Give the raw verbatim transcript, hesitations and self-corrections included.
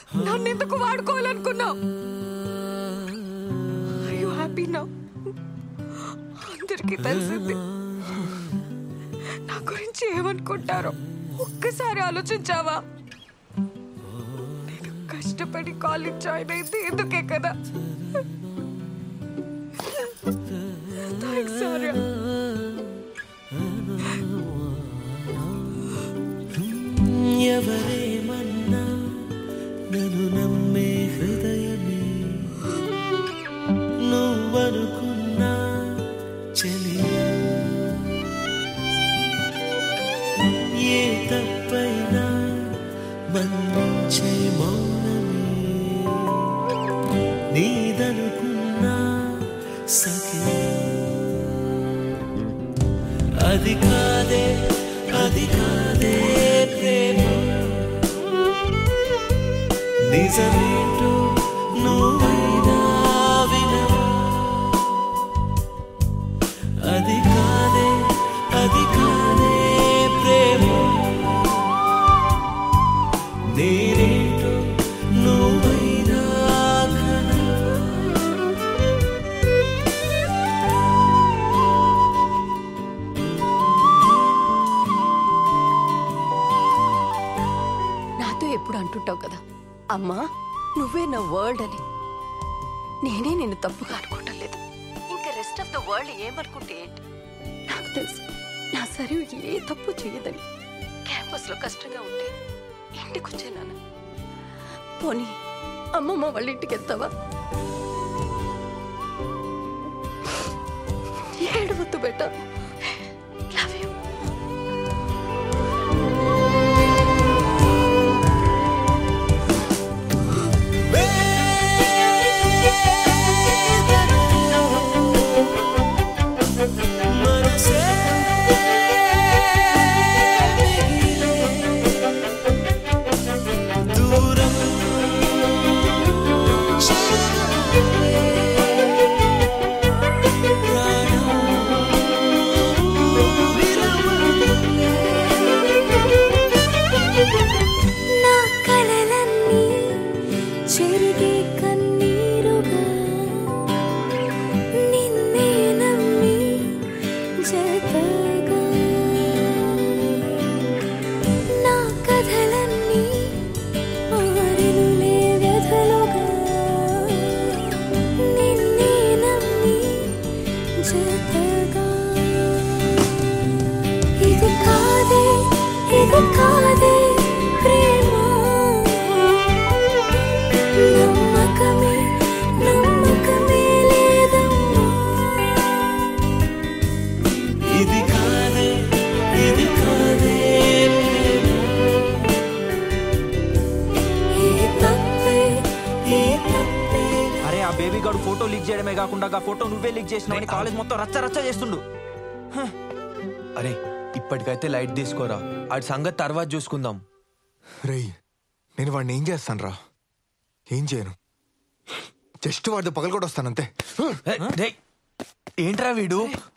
నన్ను ఎందుకు వాడుకోవాలనుకున్నావు? Are you happy now? అందరికీ తెలిసింది నా గురించి ఏమనుకుంటారో ఒక్కసారి ఆలోచించావా? నేను కష్టపడి కాలేజ్ జాయిన్ అయితే ఎందుకే కదా. థ్యాంక్స్ ఆర్య. ఎవరేమన్నా నన్ను నమ్మే హృదయమే నువ్వనుకున్నా చెలియా, ఏ తప్పైనా మన్నించే మౌనమే నీదనుకున్నా సఖియా. అది కాదే అది కాదే ప్రేమ, నిజమేంటో నువ్వైనా వినవా. అది కాదే అది కాదే ప్రేమ, నేనేంటో నువ్వైనా కనవా. నాతో ఎప్పుడు అంటుంటావు కదా, అమ్మా నువ్వే నా వరల్డ్ అని. నేనే నిన్ను తప్పుగా అనుకోవటం లేదు. ఇంకా రెస్ట్ ఆఫ్ ద వరల్డ్ ఏమనుకుంటే ఏంటి? నాకు తెలుసు నా సరి ఏ తప్పు చేయదని. క్యాంపస్ లో కష్టంగా ఉంటే ఇంటికి వచ్చాను. పోనీ అమ్మమ్మ వాళ్ళ ఇంటికి వెళ్తావా? ఏడవద్దు బెట. Love you. బేబీ గాడు ఫోటో లీక్ చేయడమే కాకుండా ఆ ఫోటో నువ్వే లీక్ చేసినావని కాలేజ్ మొత్తం రచ్చ రచ్చ చేస్తుండు. అరే ఇప్పటికైతే లైట్ తీసుకోరా, ఆడి సంగతి తర్వాత చూసుకుందాం. రేయ్ నేను వాడిని ఏం చేస్తాను రా? ఏం చేయను, జస్ట్ వాడితో పగలు కూడా వస్తానంతే. ఏంట్రా వీడు?